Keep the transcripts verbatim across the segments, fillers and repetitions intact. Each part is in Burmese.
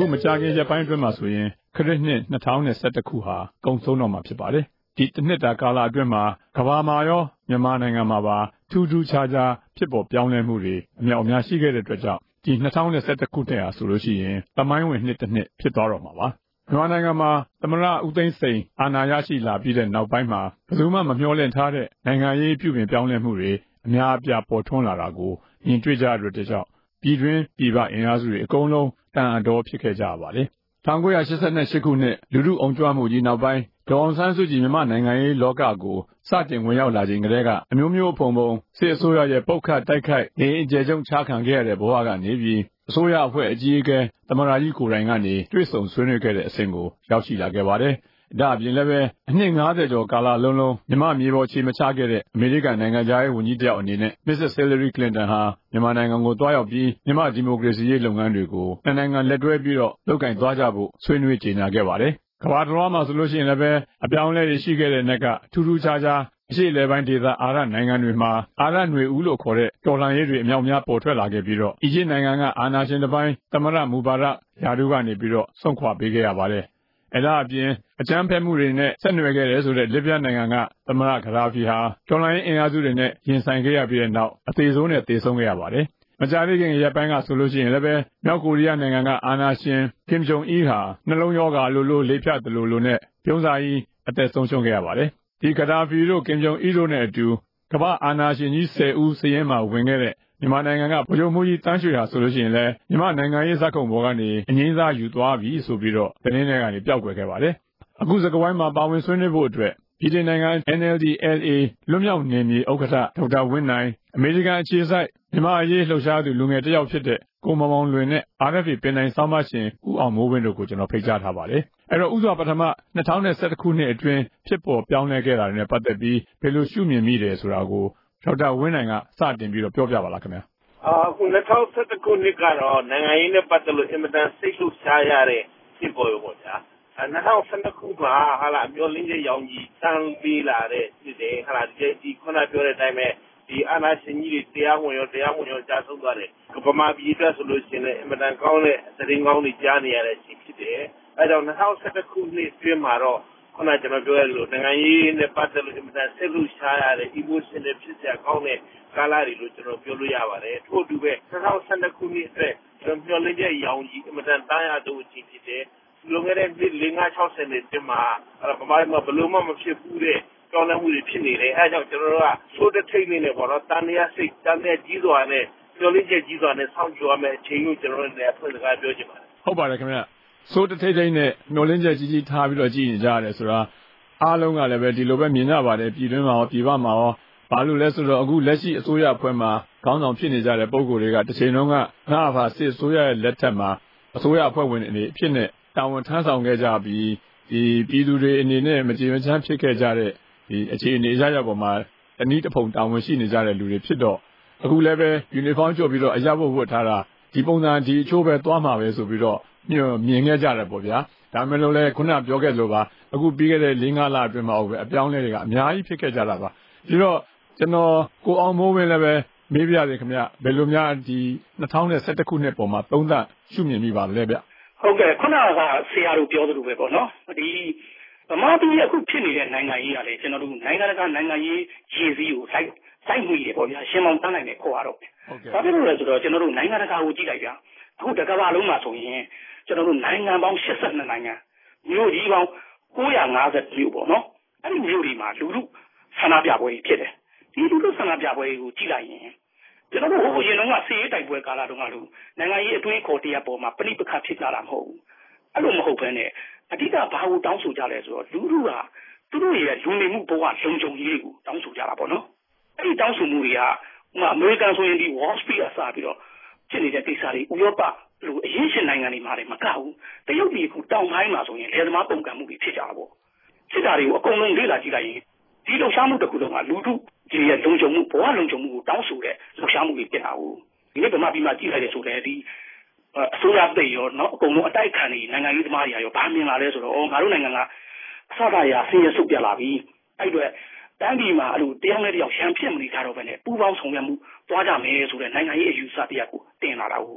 အခုမကြာခင်ရက်ပိုင်းအတွင်းမှာဆိုရင်ခရစ်နှစ်နှစ်ထောင်နဲ့ဆယ့်တစ်ခုဟာကုန်ဆုံးတော့မှာဖြစ်ပါတယ်ဒီတစ်နှစ်တာကာလအတွင်းမှာကမ္ဘာမှာရောမြန်မာနိုင်ငံမှာပါထူးထူးခြားခြားဖြစ်ပေါ်ပြောင်းလဲမှုတွေအများအများရှိခဲ့တဲ့အတွက်ကြောင့်ဒီနှစ်ထောင်နဲ့ဆယ့်တစ်ခုနှစ်ဟာဆိုလို့ရှိရင်သမိုင်းဝင်နှစ်တစ်နှစ်ဖြစ်သွားတော့မှာပါမြန်မာနိုင်ငံမှာသမ္မတဦးသိန်းစိန်အာဏာရရှိလာပြီးတဲ့နောက်ပိုင်းမှာဘယ်သူမှမမျှော်လင့်ထားတဲ့နိုင်ငံရေးပြုပြင်ပြောင်းလဲမှုတွေအများအပြားပေါ်ထွန်းလာတာကိုမြင်တွေ့ကြရတဲ့ကြောင့်ပြည်တွင်းပြည်ပအင်အားစုတွေအကုန်လုံးတန်အတော်ဖြစ်ခဲ့ကြပါတယ်၁၉၈၈ခုနှစ်လူထုအုံကြွမှုကြီးနောက်ပိုင်းဒေါ်အောင်ဆန်းစုကြည်မြန်မာနိုင်ငံရေးလောကကိုစတင်ဝင်ရောက်လာချိန်ကတည်းကအမျိုးမျိုးဖုံဖုံစစ်အစိုးရရဲ့ပုတ်ခတ်တိုက်ခိုက်နေအကျယ်ကျုံချခံခဲ့ရတဲ့ဘဝကနေပြီးအစိုးရအဖွဲ့အကြီးအကဲသမ္မတကြီးကိုယ်တိုင်ကနေတွေ့ဆုံဆွေးနွေးခဲ့တဲ့အဆင့်ကိုရောက်ရှိလာခဲ့ပါတယ်ဒါအပြင်လည်းပဲအနှစ်၅၀ကျော်ကာလလုံးလုံးမြန်မာမြေပေါ်ခြေမချခဲ့တဲ့အမေရိကန်နိုင်ငံသားရေးဝန်ကြီးတယောက်အနေနဲ့ Missus Hillary Clinton ဟာမြန်မာနိုင်ငံကိုတွားရောက်ပြီးမြန်မာဒီမိုကရေစီရေးလုပ်ငန်းတွေကိုနိုင်ငံလက်တွဲပြီးတော့လုပ်ကင်သွားကြဖို့ဆွေးနွေးကြေညာခဲ့ပါတယ်ကမ္ဘာတော်မှာဆိုလို့ရှိရင်လည်းပဲအပြောင်းအလဲတွေရှိခဲ့တဲ့နောက်ကထူးထူးခြားခြားအရှိလေပိုင်းဒေသအာရနိုင်ငံတွေမှာအာရຫນွေဦးလို့ခေါ်တဲ့တော်လှန်ရေးတွေအမြောက်အများပေါ်ထွက်လာခဲ့ပြီးတော့အီဂျစ်နိုင်ငံကအာဏာရှင်တစ်ပိုင်းသမ္မတမူဘာရတ်ယာဒူကနေပြီးတော့ဆုံးခွာပေးခဲ့ရပါတယ်အဲဒါအပြင်အကြမ်းဖက်မှုတွေနဲ့ဆက်နွယ်ခဲ့တယ်ဆိုတဲ့လစ်ဗျားနိုင်ငံကသမ္မတဂဒါဖီဟာတော်လှန်ရေးအင်အားစုတွေနဲ့ရင်ဆိုင်ခဲ့ရပြီးတဲ့နောက်အသေးဆုံးနဲ့သေဆုံးခဲ့ရပါတယ်မကြာသေးခင်ရက်ပိုင်းကဆိုလို့ရှိရင်လည်းပဲမြောက်ကိုရီးယားနိုင်ငံကအာဏာရှင်ကင်ဂျုံအီဟာနှလုံးရောဂါလိုလိုလေဖြတ်တယ်လို့လို့နဲ့ပြုံးစာကြီးအသက်ဆုံးရှုံးခဲ့ရပါတယ်ဒီဂဒါဖီတို့ကင်ဂျုံအီတို့နဲ့အတူကမ္ဘာအာဏာရှင်ကြီးဆယ်ဦးစည်ရင်မှာဝင်ခဲ့တဲ့မြန်မာနိုင်ငံကဗိုလ်ချုပ်မှုကြီးတန်းရွှေဟာဆိုလို့ရှိရင်လည်းမြန်မာနိုင်ငံရေးဇာတ်ခုံပေါ်ကနေအငိမ့်စားယူသွားပြီဆိုပြီးတော့သတင်းတွေကနေပျောက်ကွယ်ခဲ့ပါတယ်အခုစကားဝိုင်းမှာပါဝင်ဆွေးနွေးဖို့အတွက်ပြည်ထောင်နိုင်ငံ N L D L A လွတ်မြောက်နယ်မြေဥက္ကဋ္ဌဒေါက်တာဝင်းနိုင်အမေရိကန်အခြေစိုက်မြန်မာအရေးလှုပ်ရှားသူလူငယ်တစ်ယောက်ဖြစ်တဲ့ကိုမောင်မောင်လွင်နဲ့ R F A ပင်တိုင်ဆောင်းပါရှင်ဦးအောင်မိုးဝင်းတို့ကိုကျွန်တော်ဖိတ်ကြားထားပါတယ်အဲ့တော့ဥစွာပထမနှစ်ထောင်နဲ့ဆယ့်တစ်ခုနှစ်အတွင်းဖြစ်ပေါ်ပြောင်းလဲခဲ့တာတွေနဲ့ပတ်သက်ပြီးဘယ်လိုရှုမြင်မိတယ်ဆိုတာကိုဒေါက်တာဝင်းနိုင်ကစတင်ပြီးတော့ပြောပြပါလားခင်ဗျာအခုနှစ်ထောင်ဆယ့်တစ်ခုနှစ်ကတော့နိုင်ငံရေးနဲ့ပတ်သက်လို့အင်မတန်စိတ်လှုပ်ရှားရတဲ့ဖြစ်ပေါ်ရောပေါ့ဗျာနှစ်ထောင်ဆယ့်နှစ်ခုမှာဟာလာမျိုးလင်းကျရောင်ကြီးတန်းပေးလာတဲ့ဖြစ်တယ်ဟာလာဒီဒီခုနပြောတဲ့အတိုင်းပဲဒီအာဏာရှင်ကြီးတွေတရားဝင်ရောတရားဝင်ရောကြားဆုံးသွားတယ်ဗမာပြည်အတွက်ဆိုလို့ရှိရင်လည်းအင်မတန်ကောင်းတဲ့သတင်းကောင်းတွေကြားနေရတဲ့ရှိဖြစ်တယ်အဲကြောင့်နှစ်ထောင်ဆယ့်တစ်ခုနှစ်အတွင်းမှာတော့ခုနကျွန်တော်ပြောရလို့နိုင်ငံရေးနဲ့ပတ်သက်လို့အင်မတန်စိတ်လှုပ်ရှားရတဲ့ emotion တွေဖြစ်စရာကောင်းတဲ့ကာလတွေလို့ကျွန်တော်ပြောလို့ရပါတယ်ထို့အတူပဲနှစ်ထောင်ဆယ့်နှစ်ခုနှစ်အတွက်ကျွန်တော်ပြောလင်းတဲ့ရောင်ကြီးအင်မတန်တန်းရတဲ့အချိန်ဖြစ်တယ်လွန်ခဲ့တဲ့နှစ်၄၅၆၀နှစ်အတွင်းမှာဗမာပြည်မှာဘလို့မှမဖြစ်ဘူးတဲ့ကြောင်းလန့်မှုတွေဖြစ်နေတယ်အဲကြောင့်ကျွန်တော်တို့ကသိုးတစ်ထိတ်လေးနဲ့ပေါ့နော်တန်ရစိတ်တန်ရကြီးစွာနဲ့ပြောလင်းချက်ကြီးစွာနဲ့စောင့်ကြည့်ရမယ့်အချိန်ကိုကျွန်တော်တို့လည်းအဖွဲ့စကားပြောချင်ပါတယ်ဟုတ်ပါတယ်ခင်ဗျသိုးတစ်ထိတ်ထိတ်နဲ့မျောလင်းချက်ကြီးကြီးထားပြီးတော့ကြည့်နေကြရတယ်ဆိုတာအားလုံးကလည်းပဲဒီလိုပဲမြင်ကြပါတယ်ပြည်တွင်းမှာရောပြည်ပမှာရောဘာလို့လဲဆိုတော့အခုလက်ရှိအစိုးရအဖွဲ့မှာခေါင်းဆောင်ဖြစ်နေကြတဲ့ပုံကိုယ်တွေကတစ်ချိန်လုံးကငါ့ဘာစစ်အစိုးရရဲ့လက်ထက်မှာအစိုးရအဖွဲ့ဝင်တွေအဖြစ်နဲ့တာဝန်ထမ်းဆောင်ခဲ့ကြပြီးဒီပြည်သူတွေအနေနဲ့မကြေမချမ်းဖြစ်ခဲ့ကြတဲ့ဒီအခြေအနေအရရပေါ်မှာတနည်းတစ်ဖုံတာဝန်ရှိနေကြတဲ့လူတွေဖြစ်တော့အခုလည်းပဲယူနီဖောင်းချုပ်ပြီးတော့အရဘုတ်ဝတ်ထားတာဒီပုံစံဒီအချိုးပဲသွားမှာပဲဆိုပြီးတော့မြင်ခဲ့ကြတယ်ပေါ့ဗျာဒါမှမဟုတ်လည်းခုနပြောခဲ့လို့ပါအခုပြီးခဲ့တဲ့၄၅လအတွင်းမှာပဲအပြောင်းလဲတွေကအများကြီးဖြစ်ခဲ့ကြတာပါပြီးတော့ကျွန်တော်ကိုအောင်မိုးဝင်းလည်းပဲမေးပြရတယ်ခင်ဗျဘယ်လိုများဒီနှစ်ထောင်ဆယ့်တစ်ခုနှစ်ပေါ်မှာသုံးသပ်ရှုမြင်မိပါလဲဗျဟုတ်ကဲ့ခုနကဆရာတို့ပြောသလိုပဲပေါ့နော်ဒီဗမာပြည်အခုဖြစ်နေတဲ့နိုင်ငံရေးကလည်းကျွန်တော်တို့နိုင်ငံတကာနိုင်ငံရေးရည်စည်းကိုလိုက်စိုက်မှုရပေါ့ဗျာရှင်းမောင်းတန်းနိုင်တယ်ခေါ်ရတော့ဘာဖြစ်လို့လဲဆိုတော့ကျွန်တော်တို့နိုင်ငံတကာကိုကြည့်လိုက်ကြအခုတကမ္ဘာလုံးမှာဆိုရင်ကျွန်တော်တို့နိုင်ငံပေါင်း၈၂နိုင်ငံမြို့ကြီးပေါင်း၉၅၀မြို့ပေါ့နော်အဲ့ဒီမြို့တွေမှာလူလူဆန္ဒပြပွဲဖြစ်တယ်ဒီလူလူဆန္ဒပြပွဲကိုကြည့်လိုက်ရင်ကျွန်တော်တို့ဟိုအရင်တုန်းကစီးရေးတိုက်ပွဲကာလတုန်းကလို့နိုင်ငံရေးအတွေးခေါ်တရားပေါ်မှာပဋိပက္ခဖြစ်ကြတာမဟုတ်ဘူးအဲ့လိုမဟုတ်ဘဲနဲ့အဓိကဘာကိုတောင်းဆိုကြလဲဆိုတော့လူလူကသူတို့ရဲ့လူနေမှုဘဝလုံခြုံရေးကိုတောင်းဆိုကြတာပေါ့နော်အဲ့ဒီတောင်းဆိုမှုတွေကဥပမာအမေရိကန်ဆိုရင်ဒီ Wall Street အစားပြီးတော့ဖြစ်နေတဲ့ကိစ္စတွေဥရောပလူအရေးရှင်နိုင်ငံတွေမှာလည်းမကဘူးတရုတ်ပြည်ကတောင်ပိုင်းမှာဆိုရင်လယ်သမားပုံကံမှုတွေဖြစ်ကြတာပေါ့ဖြစ်တာတွေကိုအကုန်လုံးလေ့လာကြည့်လိုက်ရင်ဒီလှုပ်ရှားမှုတစ်ခုလုံးကလူထုဒီရဲ့လုံခြုံမှုဘဝလုံခြုံမှုကိုတောင်းဆိုတဲ့လှုပ်ရှားမှုတွေဖြစ်တာဟုတ်ဒီနေ့ဗမာပြည်မှာကြည့်လိုက်ရဆိုလည်းဒီအစိုးရသိရောเนาะအကုန်လုံးအတိုက်ခံနေနိုင်ငံရေးသမားတွေရောဘာမြင်လာလဲဆိုတော့အော်ငါတို့နိုင်ငံကအစသာရဆင်းရဲဆုတ်ပြလာပြီအဲ့တော့တန်းပြည်မှာအဲ့လိုတယောက်နဲ့တယောက်ရှမ်းဖြစ်မနေကြတော့ဘဲနဲ့ပူးပေါင်းဆောင်ရွက်မှုတွားကြမယ်ဆိုတဲ့နိုင်ငံရေးအယူဆတရားကိုတင်လာတာဟုတ်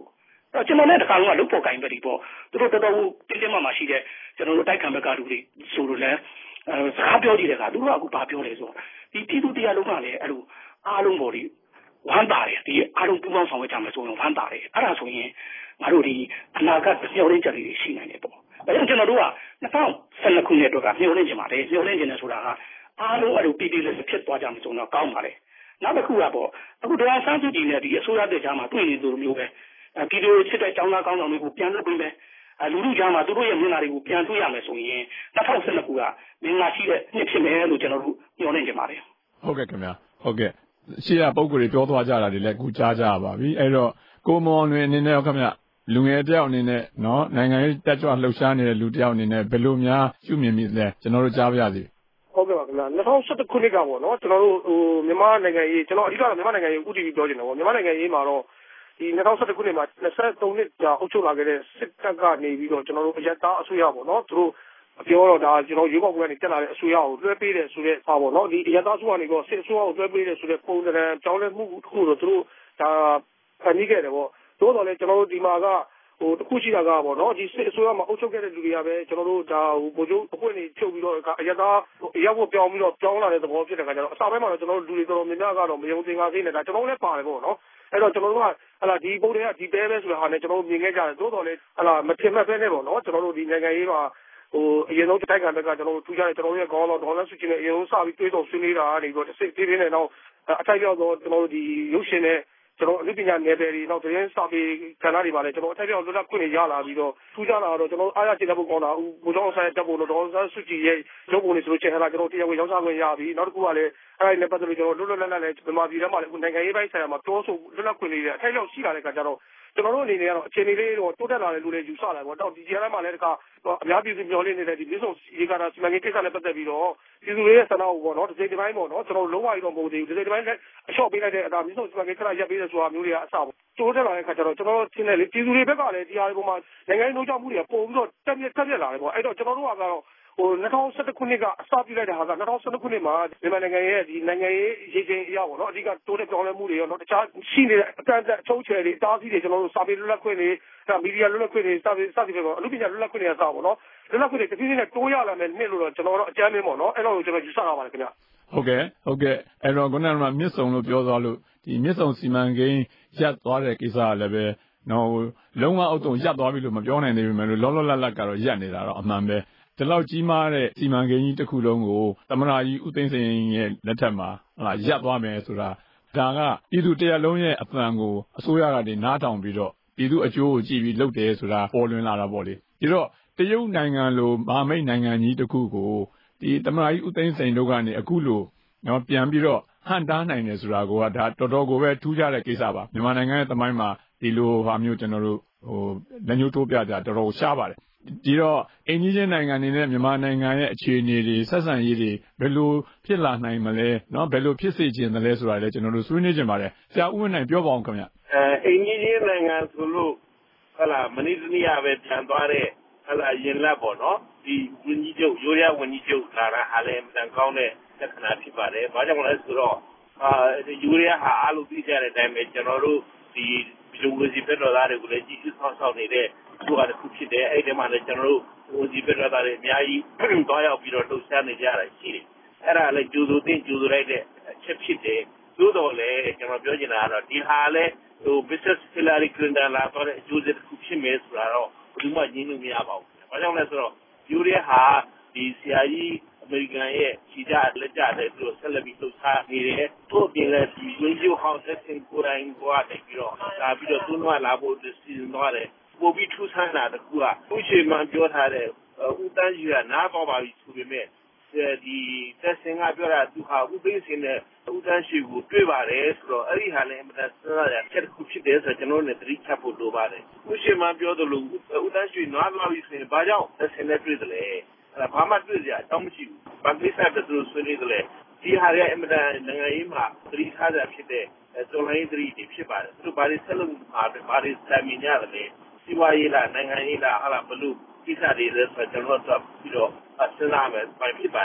ကျွန်တော်နဲ့တခါလုံးကလုတ်ပေါ်ကိုင်ပဲဒီပေါ့သူတို့တော်တော်တင်းတင်းမာမာရှိတဲ့ကျွန်တော်တို့တိုက်ခံဘက်ကလူတွေဆိုလို့လဲစကားပြောကြည့်တဲ့အခါသူတို့ကအခုဘာပြောလဲဆိုတော့ဒီပြည်သူတရားလုံးကလည်းအဲ့လိုအားလုံးပေါ်ဒီဝမ်းပါတယ်ဒီအားလုံးပူးပေါင်းဆောင်ရွက်ကြမယ်ဆိုရင်ဝမ်းပါတယ်အဲ့ဒါဆိုရင်ငါတို့ဒီအနာဂတ်မျှော်လင့်ချက်တွေရှိနိုင်တယ်ပေါ့ဒါကြောင့်ကျွန်တော်တို့က၂၀၁၂ခုနှစ်အတွက်ကမျှော်လင့်ချင်ပါတယ်မျှော်လင့်ချင်တယ်ဆိုတာကအားလုံးအဲ့လိုပြည်ပြည်လေးဖြစ်သွားကြမယ်ဆိုတော့ကောင်းပါလေနောက်တစ်ခုကပေါ့အခုတရားစမ်းစုကြည့်နေဒီအစိုးရတဲ့ကြားမှာတွေ့နေသူမျိုးပဲပြည်သူစစ်တဲ့ចောင်းသားကောင်းဆောင်တွေကိုပြန်လွှတ်ပေးမယ်လူလူကြားမှာသူတို့ရဲ့မျက်နှာတွေကိုပြန်တွေ့ရမယ်ဆိုရင်၂၀၁၂ခုကမျက်နှာရှိတဲ့နှစ်ဖြစ်မယ်လို့ကျွန်တော်တို့ညွှန်နေကြပါတယ်ဟုတ်ကဲ့ခင်ဗျာဟုတ်ကဲ့ရှေ့ကပုံကိုယ်တွေပြောသွားကြတာတွေလည်းအခုကြားကြပါပြီအဲ့တော့ကိုမောင်လွင်အနေနဲ့ခင်ဗျာလူငယ်တယောက်အနေနဲ့နော်နိုင်ငံရေးတက်ကြွလှုပ်ရှားနေတဲ့လူတယောက်အနေနဲ့ဘယ်လိုများရှုမြင်မိလဲကျွန်တော်တို့ကြားပါရစေဟုတ်ကဲ့ပါခင်ဗျာ၂၀၁၁ခုနှစ်ကပေါ့နော်ကျွန်တော်တို့ဟိုမြန်မာနိုင်ငံရေးကျွန်တော်အဓိကတော့မြန်မာနိုင်ငံရေးဥတီပြီးပြောချင်တယ်ပေါ့မြန်မာနိုင်ငံရေးမှာတော့ဒီ၂၀၁၁ခုနှစ်မှာ၂၃နှစ်ကြာအုပ်ချုပ်လာခဲ့တဲ့စစ်တပ်ကနေပြီးတော့ကျွန်တော်တို့အရက်သားအစိုးရပေါ့နော်သူတို့ပြောတော့ဒါကျွန်တော်ရွေးကောက်ပွဲကနေတက်လာတဲ့အစိုးရကိုလွှဲပေးတယ်ဆိုတဲ့ဟာပေါ့နော်ဒီအရက်သားအစိုးရကနေပြီးတော့စစ်အစိုးရကိုလွှဲပေးတယ်ဆိုတဲ့ပုံစံကြောင်းလဲမှုတစ်ခုတော့သူတို့ဒါဖန်တီးခဲ့တယ်ပေါ့သို့တော်လည်းကျွန်တော်တို့ဒီမှာကဟိုတစ်ခုရှိတာကပေါ့နော်ဒီစစ်အစိုးရမှာအုပ်ချုပ်ခဲ့တဲ့လူတွေကပဲကျွန်တော်တို့ဒါဟိုဗိုလ်ချုပ်အဖွဲ့နေချုပ်ပြီးတော့အရက်သားအရက်ဖို့ပြောင်းပြီးတော့ပြောင်းလာတဲ့သဘောဖြစ်တဲ့ခါကျတော့အစပိုင်းမှာတော့ကျွန်တော်တို့လူတွေတော်တော်များများကတော့မယုံသင်္ကာသေးနဲ့ဒါကျွန်တော်လည်းပါတယ်ပေါ့နော်အဲ့တော့ကျွန်တော်တို့ကဟလာဒီပုံတွေကဒီပဲပဲဆိုတဲ့ဟာနဲ့ကျွန်တော်တို့မြင်ခဲ့ကြတယ်သို့တော်လည်းဟလာမထင်မှတ်ပဲနဲ့ပေါ့နော်ကျွန်တော်တို့ဒီနိုင်ငံရေးမှာဟိုအရင်ဆုံးတိုက်ခံဘက်ကကျွန်တော်တို့ထူးခြားတဲ့ကျွန်တော်တို့ရဲ့ခေါင်းတော်ဒေါ်လာစုချင်းနဲ့အရင်ဆုံးစပြီးတွေးတော်ဆွေးနွေးတာကနေပြီးတော့တစ်စိတ်ပြေးပြေးနဲ့တော့အထိုက်ပြောက်တော့ကျွန်တော်တို့ဒီရုပ်ရှင်နဲ့ကျွန်တော်အနုပညာနယ်ပယ်တွေနောက်သတင်းစာပေကဏ္ဍတွေပါလဲကျွန်တော်အထိုက်ပြောက်လွတ်လပ်ခွင့်တွေရလာပြီးတော့ထူးခြားလာတော့ကျွန်တော်အားရကျေနပ်ဖို့ကောင်းတာဦးဘုရားဆိုင်တပ်ဖို့တော့ဒေါ်လာစုကြည်ရဲ့ရုပ်ပုံတွေဆိုလို့ချင်းဟလာကျွန်တော်တရားဝင်ရောက်စားခွင့်ရပြီးနောက်တစ်ခုကလည်းအဲ့ဒီနဲ့ပတ်သက်လို့ကျွန်တော်လွတ်လွတ်လပ်လပ်နဲ့မြန်မာပြည်ထဲမှာလည်းနိုင်ငံရေးပိုင်းဆိုင်ရာမှာပြောဆိုလွတ်လပ်ခွင့်တွေအထိုက်ပြောက်ရှိလာတဲ့အခါကျတော့ကျွန်တော်တို့အနေနဲ့ကတော့အခြေအနေလေးတော့တိုးတက်လာတယ်လို့လည်းယူဆလာပေါ့တော့ဒီကြားထဲမှာလည်းတခါအများပြည်သူမျှော်လင့်နေတဲ့ဒီပြည်စုံရေကာတာစီမံကိန်းကိစ္စနဲ့ပတ်သက်ပြီးတော့ပြည်သူတွေရဲ့ဆန္ဒကိုပေါ့နော်ဒီစိတ်တိုင်းပေါ့နော်ကျွန်တော်လုံးဝရတော့မဟုတ်သေးဘူးဒီစိတ်တိုင်းလည်းအလျှော့ပေးလိုက်တဲ့အတာပြည်စုံစီမံကိန်းခဏရပ်ပေးတယ်ဆိုတာမျိုးတွေကအစပေါ့တိုးတက်လာတဲ့အခါကျတော့ကျွန်တော်ရှင်းတယ်လေပြည်သူတွေဘက်ကလည်းဒီဟာတွေပေါ်မှာနိုင်ငံရေးနှိုးချမှုတွေကပို့ပြီးတော့တက်ပြက်တက်ပြက်လာတယ်ပေါ့အဲ့တော့ကျွန်တော်တို့ကတော့ဟို၂၀၁၁ခုနှစ်ကအစပြုလိုက်တဲ့ဟာက၂၀၁၂ခုနှစ်မှာမြန်မာနိုင်ငံရဲ့ဒီနိုင်ငံရေးရေချိန်အရာပေါ့နော်အဓိကတိုးတက်ပြောင်းလဲမှုတွေရောနော်တခြားရှိနေတဲ့အတန်းတက်အချုပ်ချယ်တွေတားဆီးတွေကျွန်တော်တို့စာပေလွတ်လပ်ခွင့်တွေဒါမီဒီယာလွတ်လပ်ခွင့်တွေစာပေစသဖြင့်ပေါ့အမှုပညာလွတ်လပ်ခွင့်တွေအစားပေါ့နော်လွတ်လပ်ခွင့်တွေတဖြည်းဖြည်းနဲ့တိုးရလာမယ်နှစ်လို့တော့ကျွန်တော်တို့အကြမ်းမင်းပေါ့နော်အဲ့လိုကျွန်တော်ယူဆရပါတယ်ခင်ဗျဟုတ်ကဲ့ဟုတ်ကဲ့အဲ့တော့ခုနကမြစ်စုံလို့ပြောသွားလို့ဒီမြစ်စုံစီမံကိန်းရပ်သွားတဲ့ကိစ္စကလည်းပဲနော်လုံးဝအောက်တုံရပ်သွားပြီလို့မပြောနိုင်သေးဘူးမယ်လို့လောလောလတ်လတ်ကတော့ရပ်နေတာတော့အမှန်ပဲဒီလောက်ကြီးမားတဲ့စီမံကိန်းကြီးတစ်ခုလုံးကိုသမ္မတကြီးဦးသိန်းစိန်ရဲ့လက်ထက်မှာဟာရပ်သွားမယ်ဆိုတာဒါကပြည်သူတရားလုံးရဲ့အပံကိုအစိုးရကနေနားထောင်ပြီးတော့ပြည်သူအကျိုးကိုကြည့်ပြီးလုပ်တယ်ဆိုတာပေါ်လွင်လာတာပေါ့လေဒီတော့တရုတ်နိုင်ငံလိုမဟာမိတ်နိုင်ငံကြီးတစ်ခုကိုဒီသမ္မတကြီးဦးသိန်းစိန်တို့ကနေအခုလိုနော်ပြန်ပြီးတော့ဟန်တားနိုင်တယ်ဆိုတာကဒါတော်တော်ကိုပဲထူးခြားတဲ့ကိစ္စပါမြန်မာနိုင်ငံရဲ့သမိုင်းမှာဒီလိုဟာမျိုးကျွန်တော်တို့ဟိုလက်ညှိုးထိုးပြကြတော်တော်ရှားပါတယ်ဒီတော့အင်ဂျီချင်းနိုင်ငံအနေနဲ့မြန်မာနိုင်ငံရဲ့အခြေအနေတွေဆက်ဆံရေးတွေဘယ်လိုဖြစ်လာနိုင်မလဲเนาะဘယ်လိုဖြစ်စေချင်တယ်လဲဆိုတာလည်းကျွန်တော်တို့ဆွေးနွေးကြပါမယ်ဆရာဦးဝင်းနိုင်ပြောပါအောင်ခင်ဗျအဲအင်ဂျီချင်းနိုင်ငံဆိုလို့ဟလာမနေ့တနေ့ကပဲပြန်သွားတဲ့ဟလာရင်လက်ပေါ့နော်ဒီဝန်ကြီးချုပ်ရိုးရဝန်ကြီးချုပ်လာတာအားလည်းအမှန်ကောင်းတဲ့လက္ခဏာဖြစ်ပါတယ်ဘာကြောင့်လဲဆိုတော့အာယူရီးယားဟာအားလုံးသိကြတဲ့အတိုင်းပဲကျွန်တော်တို့ဒီဒီလိုမျိုးစီဖက်တော်သားတွေကိုလည်းကြီးကြီးဆောင်းဆောင်းနေတဲ့သူကတစ်ခုဖြစ်တယ်အဲ့ဒီမှာလည်းကျွန်တော်တို့ဟိုဒီဖက်တော်သားတွေအများကြီးတွားရောက်ပြီးတော့လှုပ်ရှားနေကြတာရှိတယ်အဲ့ဒါလည်းကျူသူတင်ကျူသူလိုက်တဲ့အချက်ဖြစ်တယ်သို့တော်လည်းကျွန်တော်ပြောချင်တာကတော့ဒီဟာလည်းဟို business Hillary Clinton လာတော့တဲ့အကျိုးဆက်တစ်ခုဖြစ်မယ်ဆိုတာတော့ဘယ်သူမှညင်းလို့မရပါဘူးဘာကြောင့်လဲဆိုတော့ယူရီးယားဟာဒီဆီယာကြီးအမေရိကန်ရဲ့ခြေကြလက်ကြတဲ့သူတို့ဆက်လက်ပြီးလှုပ်ရှားနေတယ်ထို့ပြင်လည်းဒီဝင်းကျိုးဟောင်းဆက်စင်ကိုရိုင်းကွာတက်ပြီးတော့လာပြီးတော့သူ့နွားလာဖို့စီစဉ်သွားတယ်ပို့ပြီးထူးဆန်းတာတကူကသူ့ချေမှန်ပြောထားတဲ့ဦးတန်းကြီးကနားပေါ်ပါပြီဆိုပေမဲ့ဒီတက်စင်ကပြောတာသူဟာဦးသိန်းစင်နဲ့ဦးတန်းရှိကိုတွေ့ပါတယ်ဆိုတော့အဲ့ဒီဟာလည်းအမှန်တမ်းရချက်တစ်ခုဖြစ်တယ်ဆိုတော့ကျွန်တော်လည်းသတိချဖို့လိုပါတယ်ဦးချေမှန်ပြောသလိုဦးတန်းရှိနားပေါ်ပါပြီဆိုရင်ဘာကြောင့်တက်စင်နဲ့တွေ့တယ်လဲအဲ့ဘာမှတွေ့ကြအကြောင်းမရှိဘူး။ဘာကိစ္စတည်းသူဆွေးနွေးတယ်လေ။ဒီဟာရဲ့အမှန်တန်နိုင်ငံရေးမှာသတိထားတာဖြစ်တဲ့တော်လိုင်းသတိတွေဖြစ်ပါတယ်။သူဘာတွေဆက်လုပ်မှာလဲဘာတွေစမ်းမြင်ရတယ်လေ။စီးပွားရေးလားနိုင်ငံရေးလားဟာလားဘလို့ကိစ္စတွေလဲဆိုတော့ကျွန်တော်တို့ပြီးတော့စဉ်းစားမယ်ဘာဖြစ်ပါလဲ။အဲ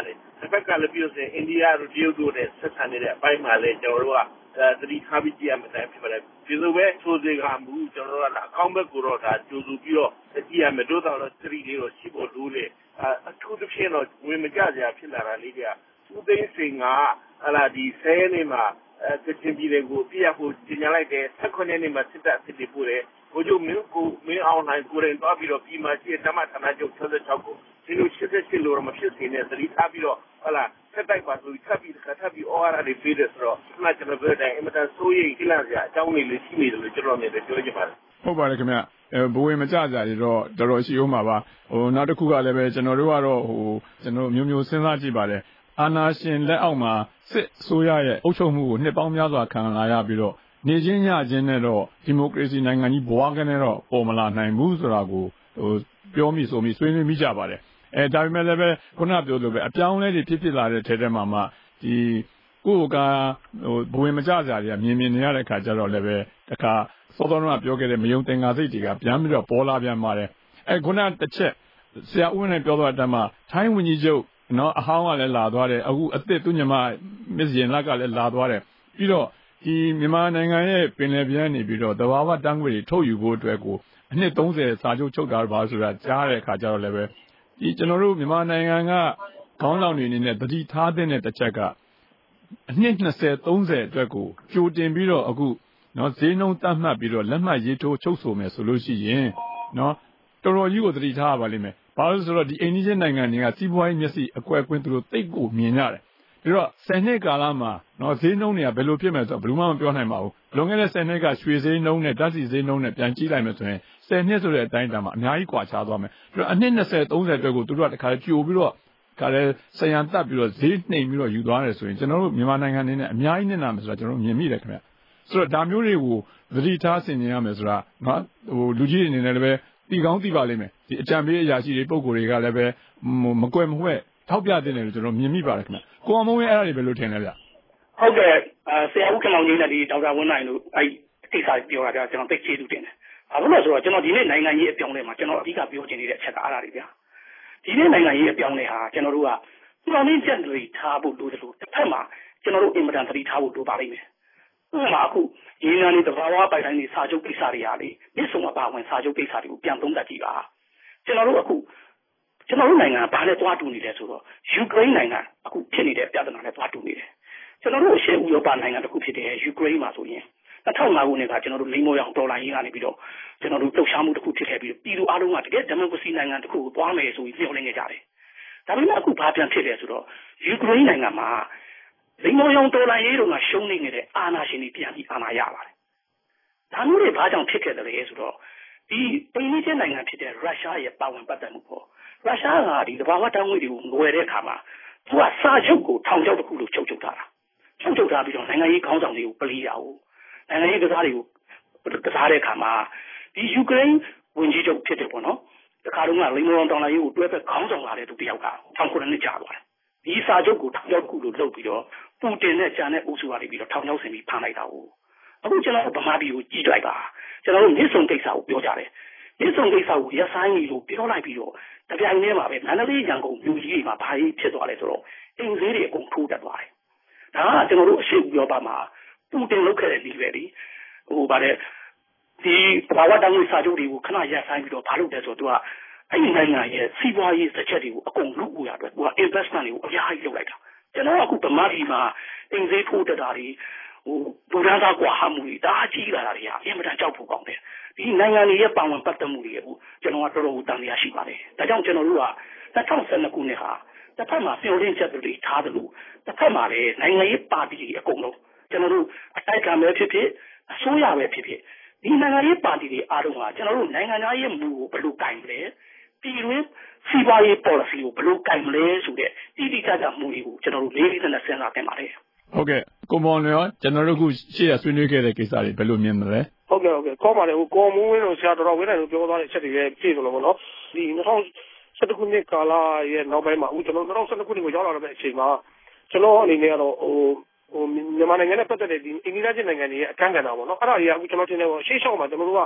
တစ်ဖက်ကလည်းပြောစေအိန္ဒိယတို့တရုတ်တို့နဲ့ဆက်ဆံနေတဲ့အပိုင်းမှာလည်းကျွန်တော်တို့ကသတိထားပြီးကြည့်ရမယ်ဖြစ်ပါတယ်ဒီလိုပဲဆိုစေကမူကျွန်တော်တို့ကအကောင့်ဘက်ကိုတော့ဒါကြိုးစုပြီးတော့ကြည့်ရမယ်တို့တော့သတိလေးတော့ရှိဖို့လိုတယ်အထူးသဖြင့်တော့ဝင်မကြစရာဖြစ်လာတာလေးတွေကဦးသိန်းစိန်ကဟလာဒီဆယ်နှစ်မှာကချင်ပြည်နယ်ကိုပြရဖို့ကြီးညာလိုက်တယ်၁၉နှစ်မှာစစ်တပ်အစ်စ်ပို့တယ်ဘိုးချုပ်မင်းကိုမင်းအောင်နိုင်ကိုရင်တော့ပြီးတော့ပြီးမှရှိတဲ့ဓမ္မဌာနချုပ်၆၆ကိုဒီလိုရှစ်ရှစ်လို့မဖြစ်စေနဲ့သတိထားပြီးတော့ဟလာဆက်တိုက်ပါဆိုထပ်ပြီးထပ်ပြီးအော်အားတွေပေးတယ်ဆိုတော့ဒီမှာကျွန်တော်ပြောတဲ့အင်မတန်စိုးရိမ်ကြည့်လာစရာအကြောင်းတွေလေးရှိနေတယ်လို့ကျွန်တော်မြင်တယ်ပြောချင်ပါတယ်ဟုတ်ပါတယ်ခင်ဗျဘဝမကြကြတွေတော့တော်တော်ရှိအောင်ပါပါဟိုနောက်တစ်ခုကလည်းပဲကျွန်တော်တို့ကတော့ဟိုကျွန်တော်မျိုးမျိုးစဉ်းစားကြည့်ပါတယ်အာဏာရှင်လက်အောက်မှာစစ်အစိုးရရဲ့အုပ်ချုပ်မှုကိုနှစ်ပေါင်းများစွာခံလာရပြီးတော့နေချင်းညချင်းနဲ့တော့ဒီမိုကရေစီနိုင်ငံကြီးဘဝကနေတော့ပေါ်မလာနိုင်ဘူးဆိုတာကိုဟိုပြောမိဆိုမိဆွေးနွေးမိကြပါတယ်အဲဒါပေမဲ့လည်းပဲခုနပြောလို့ပဲအပြောင်းလဲတွေဖြစ်ဖြစ်လာတဲ့ထဲထဲမှာမှဒီကိုယ်ကဟိုဘဝင်မကြကြတွေကမြင်မြင်နေရတဲ့ခါကျတော့လည်းပဲတခါစောစောကပြောခဲ့တဲ့မယုံသင်္ကာစိတ်တွေကပြန်ပြီးတော့ပေါ်လာပြန်ပါတယ်အဲခုနတစ်ချက်ဆရာဦးနဲ့ပြောသွားတဲ့အတိုင်းမှာထိုင်းဝန်ကြီးချုပ်နော်အဟောင်းကလည်းလာသွားတယ်အခုအစ်စ်သူညမမစ္စရင်လက်ကလည်းလာသွားတယ်ပြီးတော့ဒီမြန်မာနိုင်ငံရဲ့ပင်လယ်ပြင်နေပြီးတော့သဘာဝတန်းခွေတွေထုတ်ယူဖို့အတွက်ကိုအနှစ်သုံးဆယ်စာချုပ်ချုပ်တာပါဆိုတာကြားတဲ့အခါကျတော့လည်းပဲဒီကျွန်တော်တို့မြန်မာနိုင်ငံကခေါင်းဆောင်တွေအနေနဲ့တတိထားတဲ့တစ်ချက်ကအနှစ်၂၀ ၃၀အတွက်ကိုကြိုတင်ပြီးတော့အခုနော်ဈေးနှုန်းတတ်မှတ်ပြီးတော့လက်မှတ်ရေးထိုးချုပ်ဆိုမယ်ဆိုလို့ရှိရင်နော်တော်တော်ကြီးကိုတတိထားပါလိမ့်မယ်ဘာလို့ဆိုတော့ဒီအိန္ဒိယနိုင်ငံတွေကစီးပွားရေးမျက်စိအကွက်ကွင်းသူတို့တိတ်ကိုမြင်ကြတယ်ဒါတော့ဆယ်နှစ်ကာလမှာနော်ဈေးနှုန်းတွေကဘယ်လိုဖြစ်မယ်ဆိုတော့ဘယ်မှမပြောနိုင်ပါဘူးလွန်ခဲ့တဲ့ဆယ်နှစ်ကရွှေဈေးနှုန်းနဲ့ဓာတ်ဆီဈေးနှုန်းနဲ့ပြန်ကြည့်လိုက်မယ်ဆိုရင်ဆယ်နှစ်ဆိုတဲ့အတိုင်းအတာမှာအများကြီးကွာခြားသွားမယ်ဒါတော့အနှစ်၂၀ ၃၀အတွက်ကိုသူတို့ကတခါကြိုပြီးတော့ခါလဲဆယံတက်ပြီးတော့ဈေးနှိမ်ပြီးတော့ယူသွားတယ်ဆိုရင်ကျွန်တော်တို့မြန်မာနိုင်ငံအနေနဲ့အများကြီးနစ်နာမယ်ဆိုတာကျွန်တော်တို့မြင်မိတယ်ခင်ဗျဆိုတော့ဒါမျိုးတွေကိုသတိထားဆင်ခြင်ရမယ်ဆိုတာနော်ဟိုလူကြီးအနေနဲ့လည်းပဲတီကောင်းတီပါလိမ့်မယ်ဒီအကြံပေးအရာရှိတွေပုံကိုယ်တွေကလည်းပဲမကွယ်မဝှက်ထောက်ပြတင်တယ်လို့ကျွန်တော်မြင်မိပါတယ်ခင်ဗျကိုအောင်မုံရဲ့အဲ့ဒါတွေဘယ်လိုထင်လဲဗျဟုတ်ကဲ့ဆရာဦးခင်မောင်ကြီးနဲ့ဒီဒေါက်တာဝင်းနိုင်တို့အဲ့ကိစ္စပြောတာကျွန်တော်သိချေတူတင်တယ်ဘာလို့လဲဆိုတော့ကျွန်တော်ဒီနေ့နိုင်ငံရေးအပြောင်းလဲမှာကျွန်တော်အဓိကပြောချင်နေတဲ့အချက်ကအားရတွေဗျာဒီနေ့နိုင်ငံရေးအပြောင်းလဲဟာကျွန်တော်တို့ကပြောင်းလဲချက်တွေထားဖို့လိုတယ်လို့တစ်ဖက်မှာကျွန်တော်တို့အင်မတန်သတိထားဖို့လိုပါလိမ့်မယ်ဥပမာအခုရင်းနှီးနေသဘာဝပိုင်ဆိုင်တွေစာချုပ်ကိစ္စတွေဟာလေမြစ်ဆုံအပါဝင်စာချုပ်ကိစ္စတွေကိုပြန်သုံးသပ်ကြည့်ပါကျွန်တော်တို့အခုကျွန်တော်တို့နိုင်ငံဘာနဲ့တွားတူနေလဲဆိုတော့ယူကရိန်းနိုင်ငံအခုဖြစ်နေတဲ့ပြဿနာနဲ့တွားတူနေတယ်ကျွန်တော်တို့အရှေ့ဥရောပနိုင်ငံတစ်ခုဖြစ်တဲ့ယူကရိန်းမှာဆိုရင်၂၀၀၅ခုနှစ်ကကျွန်တော်တို့လိမ္မော်ရောင်ဒေါ်လာရင်းကနေပြီးတော့ကျွန်တော်တို့လှုပ်ရှားမှုတစ်ခုဖြစ်ခဲ့ပြီးပြည်သူအလုံးကတကယ်ဒီမိုကရေစီနိုင်ငံတစ်ခုကိုတွားမယ်ဆိုပြီးပြောနေကြတယ်ဒါပေမဲ့အခုဘာပြန်ဖြစ်လဲဆိုတော့ယူကရိန်းနိုင်ငံမှာလိမ္မော်ရောင်ဒေါ်လာရေးတို့ကရှုံးနေနေတဲ့အာဏာရှင်တွေပြန်ပြီးအာဏာရပါတယ်ဒါမျိုးတွေဘာကြောင့်ဖြစ်ခဲ့တယ်လဲဆိုတော့ဒီပြည်နည်းချင်းနိုင်ငံဖြစ်တဲ့ရုရှားရဲ့ပါဝင်ပတ်သက်မှုပေါ့ရုရှားကဒီသဘာဝတန်းငွေတွေကိုငွေတဲ့အခါမှာသူကစာချုပ်ကိုထောင်ချောက်တစ်ခုလို့ချုပ်ချုပ်ထားတာချုပ်ချုပ်ထားပြီးတော့နိုင်ငံရေးခေါင်းဆောင်တွေကိုပလီရအောင်နိုင်ငံရေးကစားတွေကိုကစားတဲ့အခါမှာဒီယူကရိန်းဝန်ကြီးချုပ်ဖြစ်တယ်ပေါ့နော်တခါတုန်းကလိမ္မော်ရောင်ဒေါ်လာရေးကိုတွဲဖက်ခေါင်းဆောင်လာတဲ့သူတယောက်ကထောင်ခုနှစ်ကြာသွားတယ်ဒီစာချုပ်ကိုထောင်ချောက်တစ်ခုလို့လုပ်ပြီးတော့ပူတင်နဲ့ဂျန်နဲ့အုပ်စုကနေပြီးတော့ထောင်ချောက်ဆင်ပြီးဖမ်းလိုက်တာကိုအခုကျွန်တော်ဗမာပြည်ကိုကြည့်လိုက်ပါကျွန်တော်တို့မြစ်ဆုံကိစ္စကိုပြောကြတယ်မြစ်ဆုံကိစ္စကိုရဆိုင်ကြီးလို့ပြောလိုက်ပြီးတော့တပြိုင်တည်းမှာပဲမန္တလေးရန်ကုန်မြို့ကြီးတွေမှာဘာကြီးဖြစ်သွားလဲဆိုတော့အင်္ဂလိပ်တွေအကုန်ထိုးတက်သွားတယ်ဒါကကျွန်တော်တို့အရှိဥရောပမှာပူတင်လုပ်ခဲ့တဲ့ဒီပဲဒီဟိုဗါတဲ့ဒီဘာဝတန်းကြီးစာချုပ်တွေကိုခဏရပ်ဆိုင်းပြီးတော့ဘာလုပ်လဲဆိုတော့သူကအဲ့ဒီနိုင်ငံရဲ့စီးပွားရေးစက်ချက်တွေကိုအကုန်လုပ်ဖို့ရအတွက်သူက investment တွေကိုအများကြီးလုပ်လိုက်တာကျွန်တော်အခုဗမာပြည်မှာအင်္ဂလိပ်ထိုးတက်တာတွေဟိုဒူရန်သာကွာဟမှုတွေဒါအကြီးလာတာတွေကအင်မတန်ကြောက်ဖို့ကောင်းတယ်ဒီနိုင်ငံတွေရဲ့ပါဝင်ပတ်သက်မှုတွေအခုကျွန်တော်ကတော်တော်တန်ရရှိပါတယ်ဒါကြောင့်ကျွန်တော်တို့က၂၀၁၂ခုနှစ်ဟာတစ်ဖက်မှာပြောင်းလဲချက်တွေထားတယ်လို့တစ်ဖက်မှာလည်းနိုင်ငံရေးပါတီတွေအကုန်လုံးကျွန်တော်တို့အတိုက်ကံပဲဖြစ်ဖြစ်အစိုးရပဲဖြစ်ဖြစ်ဒီနိုင်ငံရေးပါတီတွေအားလုံးကကျွန်တော်တို့နိုင်ငံသားရဲ့မူကိုဘယ်လိုကင်မလဲပြည်တွင်းစီးပွားရေး policy ကိုဘယ်လိုကင်မလဲဆိုတဲ့တိတိကျကျမူတွေကိုကျွန်တော်တို့လေးလေးနက်နက်စဉ်းစားတင်ပါတယ်ဟုတ်ကဲ့ကိုမောင်ရောကျွန်တော်တို့ခုရှေ့ရဆွေးနွေးခဲ့တဲ့ကိစ္စတွေဘယ်လိုမြင်မလဲဟုတ်ကဲ့ဟုတ်ကဲ့ခေါ်ပါတယ်ဟိုကော်မူးဝင်းတို့ဆရာတော်တော်ဝင်းနိုင်တို့ပြောသွားတဲ့အချက်တွေပဲပြည့်စုံလို့ပေါ့နော်ဒီ၂၀၁၁ခုနှစ်ကာလရဲ့နောက်ပိုင်းမှာအခုကျွန်တော်၂၀၁၂ခုနှစ်ကိုရောက်လာတဲ့အချိန်မှာကျွန်တော်အနေနဲ့ကတော့ဟိုဟိုမြန်မာနိုင်ငံနဲ့ပတ်သက်တဲ့ဒီအင်္ဂလိပ်ချင်းနိုင်ငံတွေရဲ့အခမ်းကဏ္ဍပေါ့နော်အဲ့ဒါကြီးကအခုကျွန်တော်ထင်တယ်ပေါ့ရှေ့လျှောက်မှာကျွန်တော်တို့က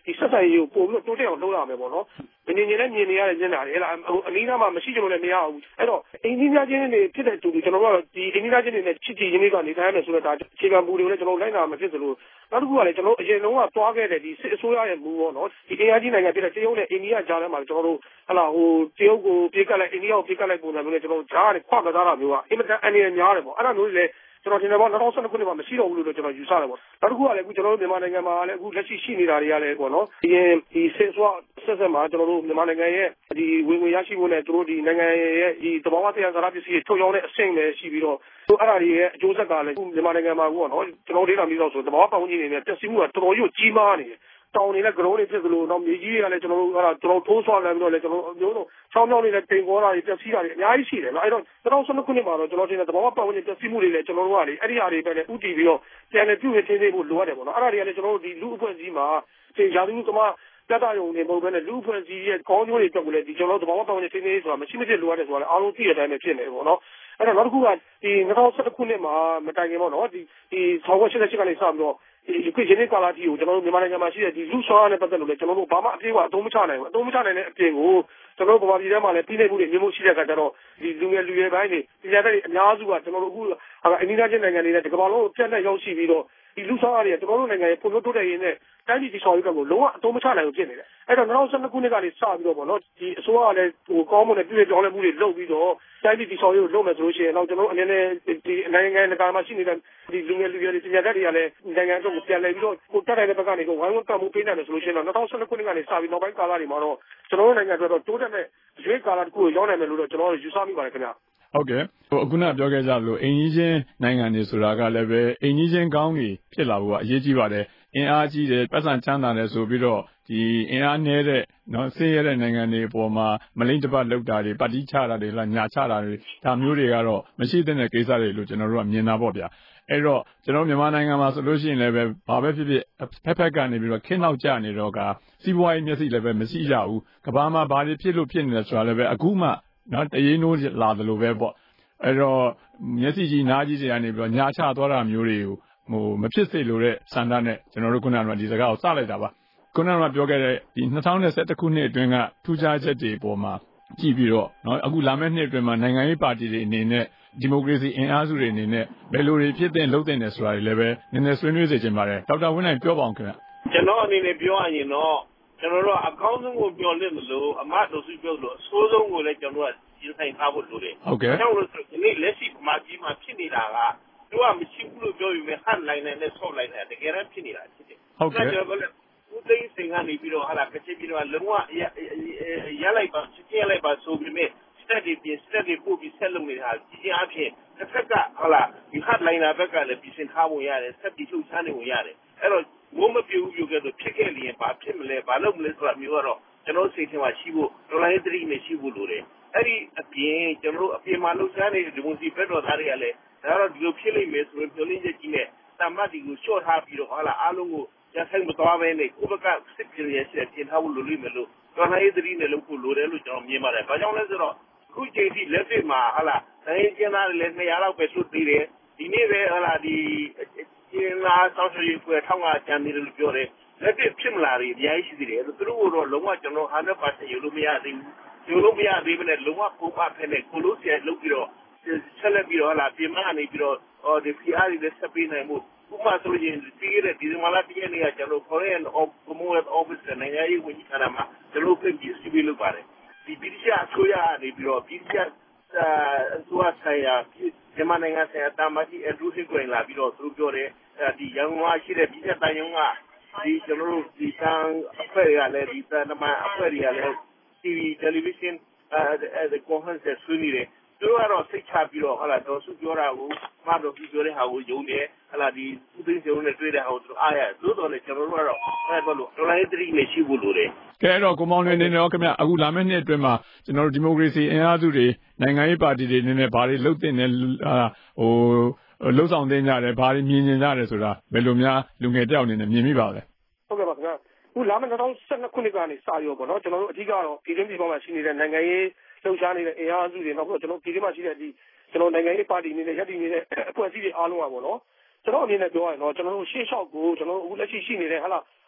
ဒီဆက်ဆံရေးကိုပို့ပြီးတော့တိုးတက်အောင်လုပ်ရမယ်ပေါ့နော်။မြင်နေလည်းမြင်နေရတဲ့ညနာတွေဟဲ့လားအနည်းနာမှမရှိကြလို့လည်းမရဘူး။အဲ့တော့အင်းကြီးများချင်းတွေဖြစ်တဲ့တူတူကျွန်တော်တို့ကဒီအင်းကြီးများချင်းတွေနဲ့ချစ်ကြည်ရင်းနှီးကနေထိုင်ရမယ်ဆိုတော့ဒါအခြေခံမူတွေကိုလည်းကျွန်တော်လိုက်နာမှာဖြစ်သလိုနောက်တစ်ခုကလည်းကျွန်တော်အရင်လုံးကသွားခဲ့တဲ့ဒီစစ်အစိုးရရဲ့မူပေါ့နော်ဒီအင်အားကြီးနိုင်ငံဖြစ်တဲ့တရုတ်နဲ့အိန္ဒိယကြားထဲမှာကျွန်တော်တို့ဟလာဟိုတရုတ်ကိုပြေးကပ်လိုက်အိန္ဒိယကိုပြေးကပ်လိုက်ပုံစံမျိုးနဲ့ကျွန်တော်ကြားရတယ်ခွာကစားတာမျိုးကအင်မတန်အန္တရာယ်များတယ်ပေါ့အဲ့ဒါမျိုးတွေလည်းကျွန်တော်ထင်တယ်ပေါ့၂၀၁၂ခုနှစ်မှာမရှိတော့ဘူးလို့ကျွန်တော်ယူဆတယ်ပေါ့နောက်တစ်ခုကလည်းအခုကျွန်တော်တို့မြန်မာနိုင်ငံမှာလည်းအခုလက်ရှိရှိနေတာတွေကလည်းပေါ့နော်ဒီရင်ဒီစစ်စွာဆက်ဆက်မှာကျွန်တော်တို့မြန်မာနိုင်ငံရဲ့ဒီဝင်ငွေရရှိဖို့နဲ့သူတို့ဒီနိုင်ငံရဲ့ဒီသဘာဝတရားစားပစ္စည်းထုတ်ရောင်းတဲ့အဆင့်ပဲရှိပြီးတော့သူအဲ့ဒါတွေရဲ့အကျိုးဆက်ကလည်းမြန်မာနိုင်ငံမှာပေါ့နော်ကျွန်တော်ဒေတာမျိုးတော့ဆိုသဘာဝပတ်ဝန်းကျင်တွေနဲ့ပျက်စီးမှုကတော်တော်ကြီးကြီးမားနေတယ်တောင်တွေနဲ့ကရုံးတွေဖြစ်သလိုတော့မြေကြီးတွေကလည်းကျွန်တော်တို့အဲ့ဒါကျွန်တော်ထိုးဆွားလာပြီးတော့လည်းကျွန်တော်အမျိုးစုံချောင်းချောင်းတွေနဲ့တင်ပေါ်တာတွေပျက်စီးတာတွေအများကြီးရှိတယ်နော်အဲ့တော့၂၀၁၂ခုနှစ်မှာတော့ကျွန်တော်တင်တဲ့သဘာဝပတ်ဝန်းကျင်ပျက်စီးမှုတွေလည်းကျွန်တော်တို့ကလေအဲ့ဒီဟာတွေပဲလည်းဥတည်ပြီးတော့ပြန်လည်ပြုပြင်ထိန်းသိမ်းဖို့လိုအပ်တယ်ပေါ့နော်အဲ့ဒါတွေကလည်းကျွန်တော်တို့ဒီလူအဖွဲ့အစည်းမှာတင်ရာသီဥတုကမှပြတ်ရုံတွေမဟုတ်ဘဲနဲ့လူအဖွဲ့အစည်းရဲ့ကောင်းကျိုးတွေအတွက်ကိုလည်းဒီကျွန်တော်တို့သဘာဝပတ်ဝန်းကျင်ထိန်းသိမ်းရေးဆိုတာမရှိမဖြစ်လိုအပ်တယ်ဆိုတာလည်းအားလုံးသိတဲ့အတိုင်းပဲဖြစ်နေပေါ့နော်အဲ့တော့နောက်တစ်ခုကဒီ၂၀၁၁ခုနှစ်မှာမတိုင်ခင်ပေါ့နော်ဒီဒီ၁၉၈၈ကနေစပြီးတော့ဒီခွင့်ရင်းကာလာတီကိုကျွန်တော်တို့မြန်မာနိုင်ငံမှာရှိတဲ့ဒီလူဆောင်ရတဲ့ပတ်သက်လို့လည်းကျွန်တော်တို့ဘာမှအပြည့်အဝအသုံးမချနိုင်ဘူးအသုံးမချနိုင်တဲ့အပြင်ကိုကျွန်တော်တို့ဗမာပြည်ထဲမှာလည်းပြည်내မှုတွေမျိုးမျိုးရှိတဲ့အခါကျတော့ဒီလူငယ်လူရွယ်ပိုင်းတွေပြည်ရတဲ့အများစုကကျွန်တော်တို့အခုအနီးနားချင်းနိုင်ငံတွေနဲ့ဒီကမ္ဘာလုံးကိုပြတ်လက်ရောက်ရှိပြီးတော့ဒီလူဆောင်ရတွေကျွန်တော်တို့နိုင်ငံရဲ့ပုံလို့တိုးတက်ရေးနဲ့တိုင်းပြည်တည်ဆောက်ရေးကကိုလုံးဝအသုံးမချနိုင်ဘူးဖြစ်နေတယ်အဲ့တော့၂၀၁၂ခုနှစ်ကနေစပြီးတော့ပေါ့နော်ဒီအစိုးရကလည်းဟိုကောင်းမွန်တဲ့ပြည်ပြောင်းလဲမှုတွေလုပ်ပြီးတော့တိုင်းပြည်တည်ဆောက်ရေးကိုလုပ်မယ်ဆိုလို့ရှိရင်တော့ကျွန်တော်တို့အနေနဲ့ဒီနိုင်ငံနိုင်ငံမှာရှိနေတဲ့ဒီလူငယ်လူရွယ်တွေပြည်သက်တွေကလည်းနိုင်ငံအတွက်ကိုပြန်လည်ပြီးတော့ကိုတက်တဲ့ဘက်ကနေကိုဝိုင်းဝန်းကမှုပေးနိုင်တယ်ဆိုလို့ရှိရင်တော့၂၀၁၂ခုနှစ်ကနေစပြီးနောက်ပိုင်းကာလတွေမှာတော့ကျွန်တော်တို့နိုင်ငံအတွက်တော့တိုးတက်တဲ့ရွေးကာလတစ်ခုကိုရောက်နိုင်မယ်လို့တော့ကျွန်တော်တို့ယူဆမိပါတယ်ခင်ဗျဟုတ်ကဲ့ဟိုအခုနပြောခဲ့ကြလို့အိမ်ကြီးချင်းနိုင်ငံတွေဆိုတာကလည်းပဲအိမ်ကြီးချင်းကောင်းကြီးဖြစ်လာဖို့ကအရေးကြီးပါတယ်အင်အားကြီးတယ်ပတ်စံချမ်းသာတယ်ဆိုပြီးတော့ဒီအင်အားနည်းတဲ့နော်ဆင်းရဲတဲ့နိုင်ငံတွေအပေါ်မှာမလိမ့်တပတ်လောက်တာတွေပတ်တိချတာတွေလားညာချတာတွေဒါမျိုးတွေကတော့မရှိတဲ့ကိစ္စတွေလို့ကျွန်တော်တို့ကမြင်တာပေါ့ဗျာအဲ့တော့ကျွန်တော်မြန်မာနိုင်ငံမှာဆိုလို့ရှိရင်လည်းပဲဘာပဲဖြစ်ဖြစ်ဖက်ဖက်ကနေပြီးတော့ခင်းနောက်ကျနေတော့ကစီးပွားရေးမျက်စိလည်းပဲမရှိကြဘူးကဘာမှာဘာတွေဖြစ်လို့ဖြစ်နေလဲဆိုတာလည်းပဲအခုမှနော်တရင်နိုးလာတယ်လို့ပဲပေါ့အဲ့တော့မျက်စိကြီးနားကြီးတွေကနေပြီးတော့ညာချသွားတာမျိုးတွေကိုဟိုမဖြစ်စေလို့တဲ့စန္ဒနဲ့ကျွန်တော်တို့ခုနကဒီစကားကိုစလိုက်တာပါခုနကပြောခဲ့တဲ့ဒီ၂၀၁၁ခုနှစ်အတွင်းကထူးခြားချက်တွေပေါ်မှာကြည့်ပြီးတော့နော်အခုလာမယ့်နှစ်အတွင်းမှာနိုင်ငံရေးပါတီတွေအနေနဲ့ဒီမိုကရေစီအင်အားစုတွေအနေနဲ့ဘယ်လိုတွေဖြစ်တဲ့လုပ်တဲ့နေဆိုတာတွေလည်းပဲနည်းနည်းဆွေးနွေးစေချင်ပါတယ်ဒေါက်တာဝင်းနိုင်ပြောပါအောင်ခင်ဗျကျွန်တော်အနေနဲ့ပြောရရင်တော့ကျွန်တော်တို့အကောင်းဆုံးကိုပြောလိမ့်မလို့အမတို့စုပြောလို့အဆိုးဆုံးကိုလည်းကျွန်တော်တို့ကရင်ဆိုင်ထားဖို့လိုတယ်ဟုတ်ကဲ့ကျွန်တော်တို့ဒီနေ့လက်ရှိမှာကြီးမှာဖြစ်နေတာကသူကမရှိဘူးလို့ပြောပြီးမှဟန်လိုက်နေတဲ့ဆော့လိုက်နေတဲ့တကယ်တမ်းဖြစ်နေတာဖြစ်တယ်ဟုတ်ကဲ့ဦးသိန်းစိန်ကနေပြီးတော့ဟာလာကချင်ပြည်တော်လုံးဝရလိုက်ပါစစ်ရလိုက်ပါဆိုပြီးမြဲစတက်ဒီပြင်စတက်ဒီပို့ပြီးဆက်လုပ်နေတာကြီးအားဖြင့်တစ်ခါကဟာလာဒီဟတ်လိုင်းနာဘက်ကလည်းပြင်ဆင်ထားဖို့ရတယ်ဆက်ပြီးလှုပ်ရှားနေဖို့ရတယ်အဲ့တော့မိုးမပြူပြူကဲဆိုဖြစ်ခဲ့လျင်ဘာဖြစ်မလဲဘာလုပ်မလဲဆိုတာမျိုးကတော့ကျွန်တော်စိတ်ထဲမှာရှိဖို့တော်လိုင်းသတိနဲ့ရှိဖို့လိုတယ်အဲ့ဒီအပြင်ကျွန်တော်တို့အပြင်မှာလှုပ်ရှားနေတဲ့ဒီမိုစီဘက်တော်သားတွေကလည်းဒါတော့ဒီလိုဖြစ်လိမ့်မယ်ဆိုရင်ပြောလင်းချက်ကြီးနဲ့တမတ်ဒီကိုရှော့ထားပြီးတော့ဟာလာအားလုံးကိုရဆိုင်မသွားဘဲနဲ့ကိုယ့်ဘက်ကစစ်ပြေရရှိတဲ့ပြင်ထားဖို့လိုလိမ့်မယ်လို့တော်လိုင်းသတိနဲ့လုပ်ဖို့လိုတယ်လို့ကျွန်တော်မြင်ပါတယ်ဘာကြောင့်လဲဆိုတော့အခုချိန်ထိလက်တွေ့မှာဟာလာတိုင်းကျင်းသားတွေလည်းနှစ်ရာလောက်ပဲလွတ်သေးတယ်ဒီနေ့ပဲဟာလာဒီကျင်းသားဆောက်ရွှေ့ပွဲထောင်းကကျန်နေတယ်လို့ပြောတယ်လက်တွေ့ဖြစ်မလာတွေအများကြီးရှိသေးတယ်သူတို့ကတော့လုံးဝကျွန်တော် hundred percent ယူလို့မရသေးဘူးယူလို့မရသေးဘဲနဲ့လုံးဝပုံမှန်ဖက်နဲ့ကိုလို့ဆရာလုပ်ပြီးတော့ဆက်လက်ပြီးတော့ဟာလာပြင်မကနေပြီးတော့ဟောဒီ P R တွေဆက်ပေးနိုင်မှုဥပမာဆိုရင်ဒီရတဲ့ဒီမှာလာတည့်နေရကျွန်တော် Foreign of Commonwealth Office နဲ့နိုင်ငံရေးဝန်ကြီးဌာနမှာကျွန်တော်ပြင်ပြီးစီးပြီးလုပ်ပါတယ်ဒီပြည်ချအစိုးရကနေပြီးတော့ပြည်ချအစိုးရဆိုင်ရာမြန်မာနိုင်ငံဆိုင်ရာတာမကြီးအထူးစစ်ကွင်လာပြီးတော့သူပြောတယ်ဒီရန်ကုန်မှာရှိတဲ့ပြည်ချတန်ယုံကဒီကျွန်တော်တို့ဒီတန်အဖွဲ့ရလည်းဒီတန်မအဖွဲ့ရလည်း T V television အဲ conference ဆွေးနွေးတယ်သူတို့ကတော့စိတ်ချပြီးတော့ဟာလာတော့စုပြောတာကိုမတော်ပြီးပြောတဲ့ဟာကိုယုံတယ်ဟာလာဒီဥသိမ်းစုံနဲ့တွေ့တဲ့ဟာကိုသူအားရတယ်သို့တော်လည်းကျွန်တော်တို့ကတော့အဲဘလို့တော်လိုင်းသတိနဲ့ရှိဖို့လိုတယ်ကဲအဲ့တော့ကိုမောင်နေနေတော့ခင်ဗျအခုလာမယ့်နှစ်အတွင်းမှာကျွန်တော်တို့ဒီမိုကရေစီအင်အားစုတွေနိုင်ငံရေးပါတီတွေအနေနဲ့ဘာတွေလုပ်တင်နေဟိုလှုပ်ဆောင်တင်ကြတယ်ဘာတွေမြင်မြင်ကြတယ်ဆိုတာဘယ်လိုများလူငယ်တယောက်အနေနဲ့မြင်မိပါလဲဟုတ်ကဲ့ပါခင်ဗျအခုလာမယ့်၂၀၁၂ခုနှစ်ကနေစရောပေါ့နော်ကျွန်တော်တို့အဓိကတော့ပြည်တွင်းပြည်ပမှာရှိနေတဲ့နိုင်ငံရေးလှုပ်ရှားနေတဲ့အင်အားစုတွေနောက်ပြီးတော့ကျွန်တော်ပြည်တွင်းမှာရှိတဲ့ဒီကျွန်တော်နိုင်ငံရေးပါတီအနေနဲ့ရပ်တည်နေတဲ့အဖွဲ့အစည်းတွေအားလုံးပါပေါ့နော်ကျွန်တော်အနေနဲ့ပြောရရင်တော့ကျွန်တော်တို့ရှေ့လျှောက်ကိုကျွန်တော်တို့အခုလက်ရှိရှိနေတဲ့ဟာလာ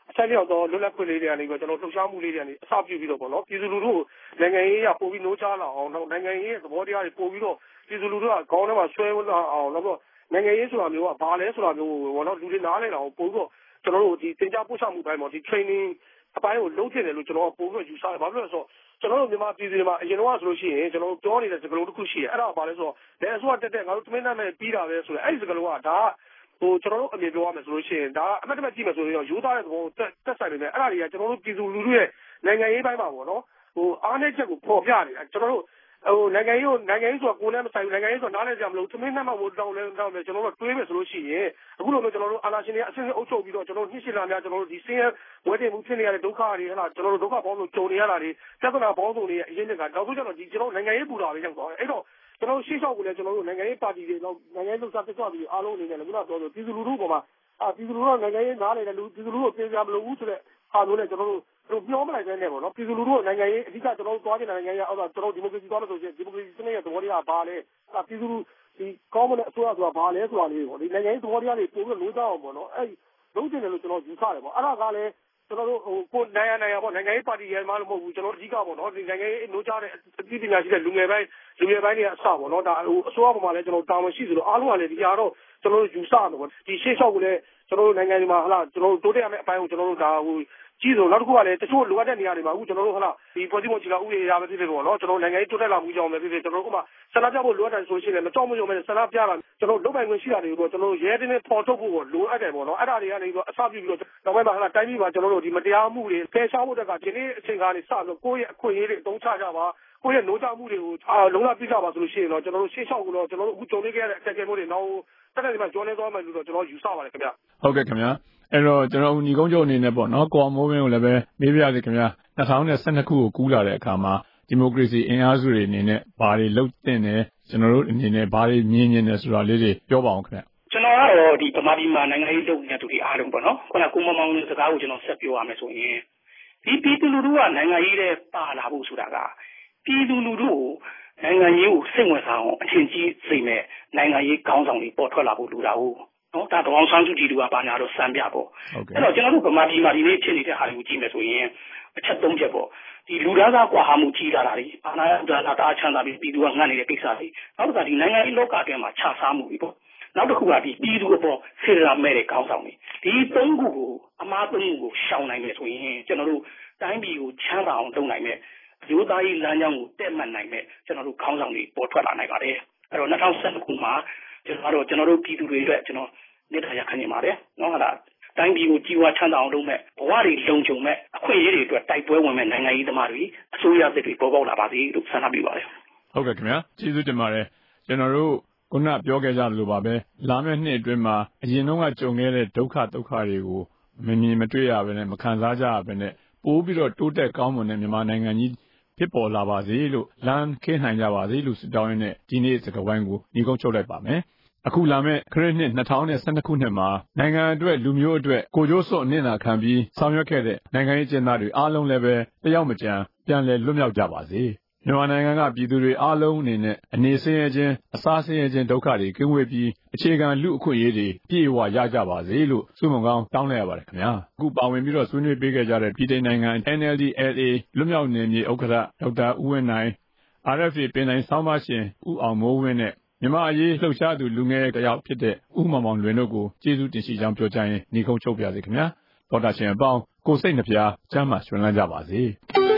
အချက်လျောက်သောလွတ်လပ်ခွင့်လေးတွေကနေပြီးတော့ကျွန်တော်လှုပ်ရှားမှုလေးတွေကနေအစပြုပြီးတော့ပေါ့နော်ပြည်သူလူထုနိုင်ငံရေးရပို့ပြီးနှိုးချလာအောင်နောက်နိုင်ငံရေးရဲ့သဘောတရားတွေပို့ပြီးတော့ပြည်သူလူထုကခေါင်းထဲမှာဆွဲလာအောင်နောက်တော့နိုင်ငံရေးဆိုတာမျိုးကဘာလဲဆိုတာမျိုးပေါ့နော်လူတွေနားလည်အောင်ပို့ပြီးတော့ကျွန်တော်တို့ဒီသင်ကြားပို့ချမှုပိုင်းပေါ့ဒီ training အပိုင်းကိုလုပ်တင်တယ်လို့ကျွန်တော်ပို့ပြီးတော့ယူဆတယ်ဘာဖြစ်လို့လဲဆိုတော့ကျွန်တော်တို့မြန်မာပြည်သူတွေမှာအရင်တော့ဆိုလို့ရှိရင်ကျွန်တော်တို့ပြောနေတဲ့စကားလုံးတစ်ခုရှိတယ်အဲ့ဒါကဘာလဲဆိုတော့လက်အစိုးရတက်တက်ငါတို့တမင်းသားနဲ့ပြီးတာပဲဆိုတော့အဲ့ဒီစကားလုံးကဒါကဟိုကျွန်တော်တို့အမြင်ပြောရမယ်ဆိုလို့ရှိရင်ဒါအမှတ်တမဲ့ကြည့်မယ်ဆိုရင်ရိုးသားတဲ့သဘောတက်တက်ဆိုင်နေတယ်အဲ့ဒါတွေကကျွန်တော်တို့ပြည်သူလူထုရဲ့နိုင်ငံရေးပိုင်းမှာပေါ့နော်ဟိုအားနည်းချက်ကိုပေါ်ပြနေတာကျွန်တော်တို့ဟိုနိုင်ငံရေးကိုနိုင်ငံရေးဆိုတာကိုယ်နဲ့မဆိုင်ဘူးနိုင်ငံရေးဆိုတာနားလည်ကြမလို့သမင်းနှမ်းမှမို့တောင်းလဲတောင်းလဲကျွန်တော်တို့တွေးမယ်ဆိုလို့ရှိရင်အခုလိုမျိုးကျွန်တော်တို့အာဏာရှင်တွေအဆင့်ဆင့်အုပ်ချုပ်ပြီးတော့ကျွန်တော်တို့နှိမ့်ရှင်းလာများကျွန်တော်တို့ဒီဆင်းရဲဝဲတင်မှုဖြစ်နေရတဲ့ဒုက္ခတွေဟဲ့လားကျွန်တော်တို့ဒုက္ခပေါင်းလို့ကြုံနေရတာတွေပြဿနာပေါင်းစုံတွေရဲ့အရင်းတွေကနောက်ဆုံးကျတော့ဒီကျွန်တော်နိုင်ငံရေးပူတာတွေရောက်သွားတယ်အဲ့တော့ကျွန်တော်တို့ရှေ့လျှောက်ကိုလည်းကျွန်တော်တို့နိုင်ငံရေးပါတီတွေတော့နိုင်ငံရေးလှုပ်ရှားတက်ကြွပြီးအားလုံးအနေနဲ့လည်းခုနပြောဆိုပြည်သူလူထုပေါ်မှာအာပြည်သူလူထုကနိုင်ငံရေးနားလည်တယ်လူပြည်သူလူထုကိုပြင်ပြမလို့ဘူးဆိုတဲ့အားလုံးနဲ့ကျွန်တော်တို့တို့ပြောမလိုက်တဲ့နဲ့ပေါ့နော်ပြည်သူလူထုကနိုင်ငံရေးအဓိကကျွန်တော်တို့သွားနေတဲ့နိုင်ငံရေးအောက်တော့ကျွန်တော်ဒီမိုကရေစီသွားလို့ဆိုရင်ဒီမိုကရေစီစနစ်ရဲ့သဘောတရားဘာလဲအာပြည်သူလူဒီကောင်းမတဲ့အစိုးရဆိုတာဘာလဲဆိုတာလေးပေါ့ဒီနိုင်ငံရေးသဘောတရားတွေပို့ပြီးလို့ကြအောင်ပေါ့နော်အဲ့လုံးတင်တယ်လို့ကျွန်တော်ယူဆတယ်ပေါ့အဲ့ဒါကလည်းကျွန်တော်တို့ဟိုကိုနိုင်ရနိုင်ရပေါ့နိုင်ငံရေးပါတီရဲ့မှလို့မဟုတ်ဘူးကျွန်တော်အဓိကပေါ့နော်ဒီနိုင်ငံရေးလိုချတဲ့အသိပညာရှိတဲ့လူငယ်ပိုင်းလူငယ်ပိုင်းတွေကအစပေါ့နော်ဒါဟိုအစိုးရပေါ်မှာလည်းကျွန်တော်တာဝန်ရှိသလိုအားလုံးကလည်းဒီအားတော့ကျွန်တော်တို့ယူဆတယ်ပေါ့ဒီရှေ့လျှောက်ကိုလည်းကျွန်တော်တို့နိုင်ငံတွေမှာဟလာကျွန်တော်တို့တိုးတက်ရမယ့်အပိုင်းကိုကျွန်တော်တို့ဒါဟိုကြီးဆိုနောက်တစ်ခုကလည်းတချို့လိုအပ်တဲ့နေရာတွေမှာအခုကျွန်တော်တို့ဟလာဒီပေါ်စီမချီလာဥရရပဲဖြစ်ဖြစ်ပေါ့နော်ကျွန်တော်နိုင်ငံရေးတိုးတက်လာမှုကြောင့်ပဲဖြစ်ဖြစ်ကျွန်တော်တို့ကမှဆန္ဒပြဖို့လိုအပ်တယ်ဆိုရှင်လည်းမကြောက်မရွံ့ပဲဆန္ဒပြတာကျွန်တော်တို့လုပ်ပိုင်ခွင့်ရှိတာတွေကိုကျွန်တော်တို့ရဲတင်းနဲ့ပေါ်ထုတ်ဖို့လိုအပ်တယ်ပေါ့နော်အဲ့ဒါတွေကနေပြီးတော့အစပြုပြီးတော့နောက်ပိုင်းမှာဟလာတိုင်းပြည်မှာကျွန်တော်တို့ဒီမတရားမှုတွေဖယ်ရှားဖို့တက်ကဒီနေ့အချိန်ကနေစပြီးကိုယ့်ရဲ့အခွင့်အရေးတွေအသုံးချကြပါကိုယ့်ရဲ့နိုးကြမှုတွေကိုအာလုံးဝပြကြပါဆိုလို့ရှိရင်တော့ကျွန်တော်တို့ရှေ့လျှောက်ကိုတော့ကျွန်တော်တို့အခုကြုံနေခဲ့ရတဲ့အချက်အခဲမျိုးတွေနောက်တက်တဲ့ဒီမှာကျော်နေသွားမယ်လို့တော့ကျွန်တော်ယူဆပါတယ်ခင်ဗျဟုတ်ကဲ့ခင်ဗျအဲ့တော့ကျွန်တော်ညီကုန်းချုပ်အနေနဲ့ပေါ့နော်ကိုအောင်မိုးဝင်းကိုလည်းပဲမေးပြရစီခင်ဗျ၂၀၁၂ခုကိုကူးလာတဲ့အခါမှာဒီမိုကရေစီအင်အားစုတွေအနေနဲ့ဘာတွေလုပ်တင်တယ်ကျွန်တော်တို့အနေနဲ့ဘာတွေမြင်မြင်တယ်ဆိုတာလေးတွေပြောပါအောင်ခင်ဗျကျွန်တော်ကတော့ဒီဗမာပြည်မှာနိုင်ငံရေးလုပ်နေတဲ့သူတွေအားလုံးပေါ့နော်ခုနကကိုမမောင်စကားကိုကျွန်တော်ဆက်ပြောရမယ်ဆိုရင်ဒီပြည်သူလူထုကနိုင်ငံရေးတွေပါလာဖို့ဆိုတာကပြည်သူလူထုကိုနိုင်ငံရေးကိုစိတ်ဝင်စားအောင်အချင်းကြီးစိတ်နဲ့နိုင်ငံရေးခေါင်းဆောင်တွေပေါ်ထွက်လာဖို့လိုတာဟုတ်နော်ဒါတောင်ဆန်းစုကြည်တို့ကဘာညာတော့စံပြပေါ့အဲ့တော့ကျွန်တော်တို့ဗမာပြည်မှာဒီနေ့ဖြစ်နေတဲ့ဟာတွေကိုကြည့်မယ်ဆိုရင်အချက်သုံးချက်ပေါ့ဒီလူသားသားကွာဟာမှုကြီးလာတာတွေအာဏာရဒါလာတာချမ်းသာပြီးပြည်သူကငတ်နေတဲ့ကိစ္စတွေနောက်တစ်ခါဒီနိုင်ငံရေးလောကအတွင်းမှာခြားစားမှုတွေပေါ့နောက်တစ်ခုကဒီပြည်သူအပေါ်စေရမဲတဲ့ခေါင်းဆောင်တွေဒီသုံးခုကိုအမှားသုံးခုကိုရှောင်နိုင်မယ်ဆိုရင်ကျွန်တော်တို့တိုင်းပြည်ကိုချမ်းသာအောင်လုပ်နိုင်မယ်ရိုးသားရေးလမ်းကြောင်းကိုတက်မှတ်နိုင်မယ်ကျွန်တော်တို့ခေါင်းဆောင်တွေပေါ်ထွက်လာနိုင်ပါတယ်အဲ့တော့၂၀၁၂ခုမှာကျွန်တော်တို့ကျွန်တော်တို့ပြည်သူတွေအတွက်ကျွန်တော်နေထိုင်ရခံနေပါတယ်နော်ဟုတ်လားတိုင်းပြည်ကိုကြီးဝါချမ်းသာအောင်လုပ်မဲ့ဘဝတွေလုံခြုံမဲ့အခွင့်အရေးတွေအတွက်တိုက်ပွဲဝင်မဲ့နိုင်ငံရေးသမားတွေအစိုးရသစ်တွေပေါ်ပေါက်လာပါစေလို့ဆန္ဒပြုပါတယ်ဟုတ်ကဲ့ခင်ဗျာကျေးဇူးတင်ပါတယ်ကျွန်တော်တို့ခုနပြောခဲ့ကြလို့ပါပဲလာမယ့်နှစ်အတွင်းမှာအရင်တော့ကကြုံခဲ့တဲ့ဒုက္ခဒုက္ခတွေကိုမမြင်မတွေ့ရဘဲနဲ့မခံစားကြရဘဲနဲ့ပိုးပြီးတော့တိုးတက်ကောင်းမွန်တဲ့မြန်မာနိုင်ငံကြီးဖြစ်ပေါ်လာပါစေလို့လမ်းခင်းနိုင်ကြပါစေလို့ဆုတောင်းရင်းနဲ့ဒီနေ့စကားဝိုင်းကိုညီကုန်းချုပ်လိုက်ပါမယ်အခုလာမယ့်ခရစ်နှစ်၂၀၁၂ခုနှစ်မှာနိုင်ငံအတွက်လူမျိုးအတွက်ကိုကြိုးစွန့်အနစ်နာခံပြီးဆောင်ရွက်ခဲ့တဲ့နိုင်ငံရေးကျင်းသားတွေအားလုံးလည်းပဲတယောက်မကျန်ပြန်လည်လွတ်မြောက်ကြပါစေမြန်မာနိုင်ငံကပြည်သူတွေအားလုံးအနေနဲ့အနေဆင်းရဲခြင်းအစားဆင်းရဲခြင်းဒုက္ခတွေကင်းဝေးပြီးအခြေခံလူအခွင့်အရေးတွေပြည့်ဝရကြပါစေလို့ဆုမွန်ကောင်းတောင်းလိုက်ရပါတယ်ခင်ဗျာအခုပါဝင်ပြီးတော့ဆွေးနွေးပေးခဲ့ကြတဲ့ပြည်ထောင်နိုင်ငံ N L D L A လွတ်မြောက်နယ်မြေဥက္ကဋ္ဌဒေါက်တာဦးဝင်းနိုင် R F A ပင်တိုင်းဆောင်းပါရှင်ဦးအောင်မိုးဝင်းနဲ့မြန်မာအရေးလှုပ်ရှားသူလူငယ်တယောက်ဖြစ်တဲ့ဦးမောင်မောင်လွင်တို့ကိုကျေးဇူးတင်ရှိကြောင်းပြောကြရင်ညီကုန်းချုပ်ပါစေခင်ဗျာတော်တာရှင်အပေါင်းကိုစိတ်နှဖျားချမ်းသာရွှင်လန်းကြပါစေ